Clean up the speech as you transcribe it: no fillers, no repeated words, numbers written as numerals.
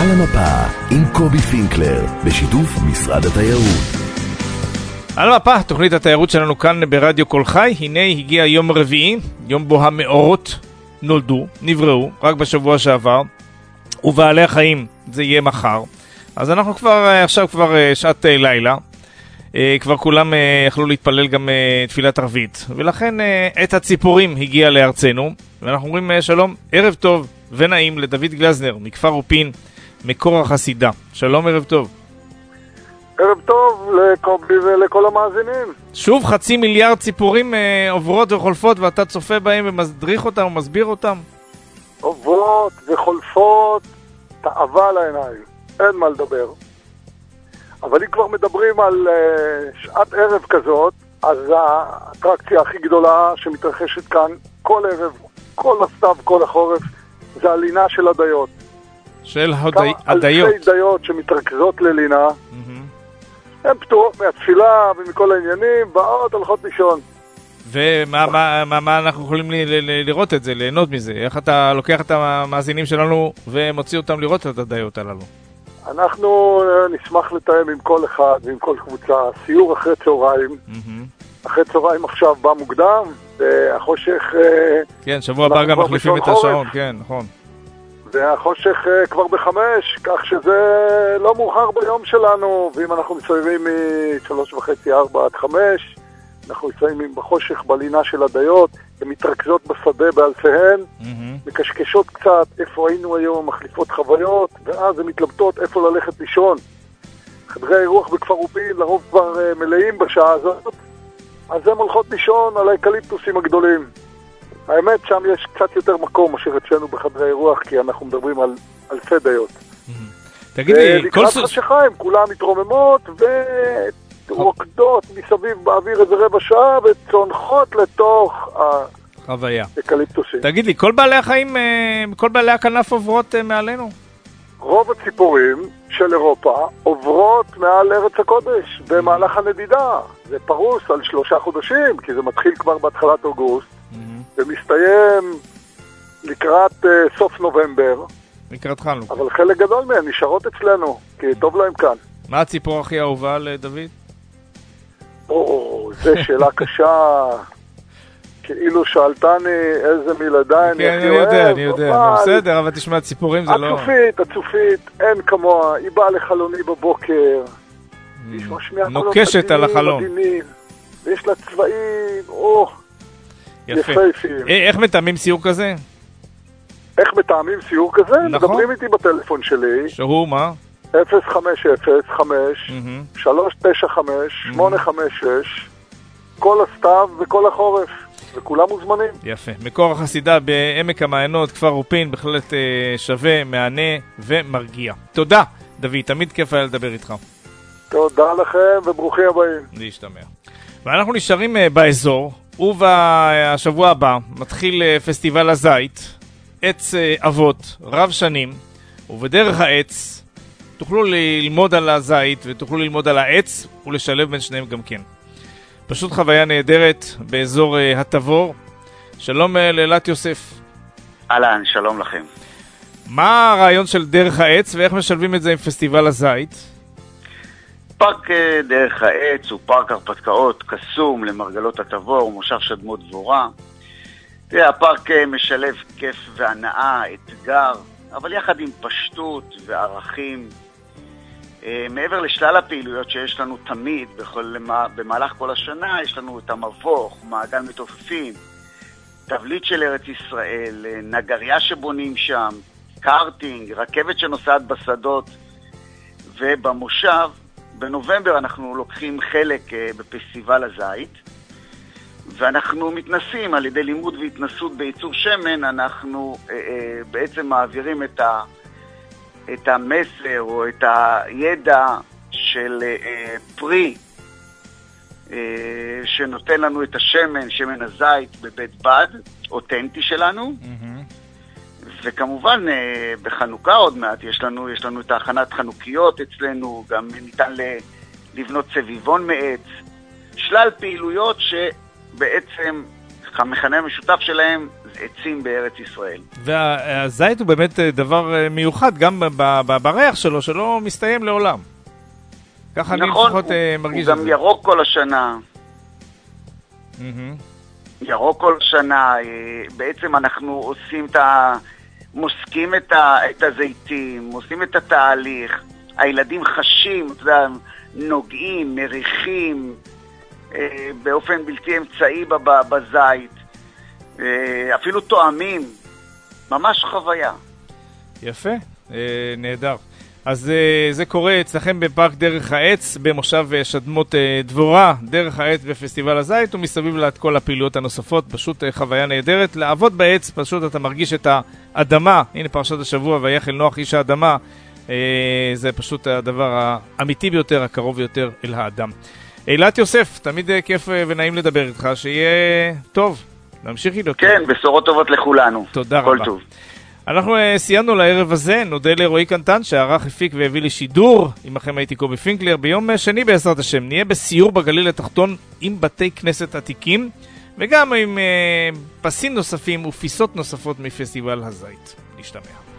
על המפה עם קובי פינקלר, בשיתוף משרד התיירות. על המפה, תוכנית התיירות שלנו כאן ברדיו כל חי. הנה הגיע יום רביעי, יום בו המאורות נולדו, נבראו, רק בשבוע שעבר, ובעלי החיים זה יהיה מחר. אז אנחנו עכשיו שעת לילה, כבר כולם יכלו להתפלל גם תפילת ערבית, ולכן עת הציפורים הגיע לארצנו, ואנחנו אומרים שלום, ערב טוב ונעים לדוד גלזנר, מכפר אופין, מקור החסידה. שלום, ערב טוב. ערב טוב לקובי ולכל המאזינים. שוב 500 מיליארד ציפורים עוברות וחולפות, ואתה צופה בהם ומדריך אותם ומסביר אותם? עוברות וחולפות, תאווה לעיניים, אין מה לדבר. אבל אם כבר מדברים על שעת ערב כזאת, אז האטרקציה הכי גדולה שמתרחשת כאן כל ערב, כל הסתיו, כל החורף, זה הלינה של הדיות. של הדיות. אלפי דיות שמתרכזות ללינה. הן פטורות מהתפילה ומכל העניינים, באות הולכות לישון. ומה אנחנו יכולים לראות את זה, ליהנות מזה? איך אתה לוקח את המאזינים שלנו ומוציא אותם לראות את הדיות הללו? אנחנו נשמח לתאם עם כל אחד ועם כל קבוצה סיור אחרי צהריים. אחרי צהריים עכשיו בא מוקדם, והחושך... כן, שבוע הבא גם מחליפים את השעון, כן, נכון. והחושך כבר ב5, כך שזה לא מאוחר ביום שלנו, ואם אנחנו מסיימים מ3:30-4 עד 5, אנחנו מסיימים בחושך בלינה של הדיות, הן מתרכזות בשדה באלפיהן, מקשקשות קצת איפה היינו היום, מחליפות חוויות, ואז הן מתלבטות איפה ללכת לישון. חדרי האירוח בכפר אופין לרוב כבר מלאים בשעה הזאת, אז הן הולכות לישון על האקליפטוסים הגדולים. האמת שם יש קצת יותר מקום מאשר אצלנו בחדרי אירוח, כי אנחנו מדברים על אלפי דיות. תגיד לי, לקראת חשכה הם כולם מתרוממות ורוקדות מסביב באוויר איזה רבע שעה וצונחות לתוך חוויה. האקליפטוסים. תגיד לי, כל בעלי החיים, כל בעלי הכנף עוברות מעלינו? רוב הציפורים של אירופה עוברות מעל ארץ הקודש במהלך הנדידה. זה פרוס על 3 חודשים, כי זה מתחיל כבר בהתחלת אוגוסט. ומסתיים לקראת סוף נובמבר. לקראת חנוכה. אבל חלק גדול מהן נשארות אצלנו, כי טוב להם כאן. מה הציפור הכי אהובה לדוד? זו שאלה קשה. כאילו שאלתני איזה מלעדיי אני הכי אוהב. אני יודע. בסדר, אבל תשמע, ציפורים זה לא... הצופית, אין כמוה. היא באה לחלוני בבוקר. נוקשת על החלון. ויש לה צבעים, יפה. איך מתאמים סיור כזה? איך מתאמים סיור כזה? נכון. מדברים איתי בטלפון שלי. שהוא מה? 050-5-395-856 כל הסתיו וכל החורף, וכולם מוזמנים. יפה. מקור החסידה בעמק המעיינות, כפר אופין, בהחלט שווה, מענה ומרגיע. תודה, דוד, תמיד כיף היה לדבר איתך. תודה לכם וברוכים הבאים. להשתמע. ואנחנו נשארים באזור, ובשבוע הבא מתחיל פסטיבל הזית, עץ אבות רב שנים, ובדרך העץ תוכלו ללמוד על הזית ותוכלו ללמוד על העץ ולשלב בין שניהם גם כן. פשוט חוויה נהדרת באזור התבור. שלום לאלת יוסף. אהלן, שלום לכם. מה הרעיון של דרך העץ ואיך משלבים את זה עם פסטיבל הזית? פארק דרך העץ הוא פארק הרפתקאות קסום למרגלות התבור, מושב שדמות דבורה. הפארק משלב כיף והנאה, אתגר, אבל יחד עם פשטות וערכים. מעבר לשלל הפעילויות שיש לנו תמיד במהלך כל השנה, יש לנו את המבוך, מעגל מתופפים, תבליט של ארץ ישראל, נגריה שבונים שם, קארטינג, רכבת שנוסעת בשדות, ובמושב בנובמבר אנחנו לוקחים חלק בפסטיבל הזית, ואנחנו מתנסים על ידי לימוד והתנסות בייצור שמן, אנחנו בעצם מעבירים את המסר או את הידע של פרי שנותן לנו את השמן, שמן הזית בבית בד, אותנטי שלנו. וכמובן בחנוכה עוד מעט יש לנו את ההכנת חנוכיות אצלנו, גם ניתן לבנות סביבון מעץ, שלל פעילויות שבעצם המכנה המשותף שלהם עצים בארץ ישראל. והזית הוא באמת דבר מיוחד, גם בריח שלו, שלא מסתיים לעולם. ככה אני לפחות מרגיש את זה. הוא גם ירוק כל השנה. ירוק כל שנה. בעצם אנחנו עושים מוסקים את הזיתים, עושים את התהליך. הילדים חשים, אתה יודע, נוגעים, מריחים, באופן בלתי אמצעי בזית. אפילו תואמים. ממש חוויה. יפה, נהדר. אז זה קורה אצלכם בפארק דרך העץ, במושב שדמות דבורה, דרך העץ בפסטיבל הזית, ומסביב לה את כל הפעילויות הנוספות, פשוט חוויה נהדרת. לעבוד בעץ, פשוט אתה מרגיש את האדמה, הנה פרשת השבוע, ויחל נוח איש האדמה, זה פשוט הדבר האמיתי ביותר, הקרוב ביותר אל האדם. אילת יוסף, תמיד כיף ונעים לדבר איתך, שיהיה טוב, נמשיך איתו. כן, בשורות טובות לכולנו. תודה רבה. כל טוב. אנחנו סיימנו לערב הזה, נודה לרועי קנטן שערך, הפיק והביא לשידור. עמכם הייתי קובי פינקלר. ביום שני בעזרת השם נהיה בסיור בגליל התחתון עם בתי כנסת עתיקים, וגם עם פסים נוספים ופיסות נוספות מפסטיבל הזית. נשתמע.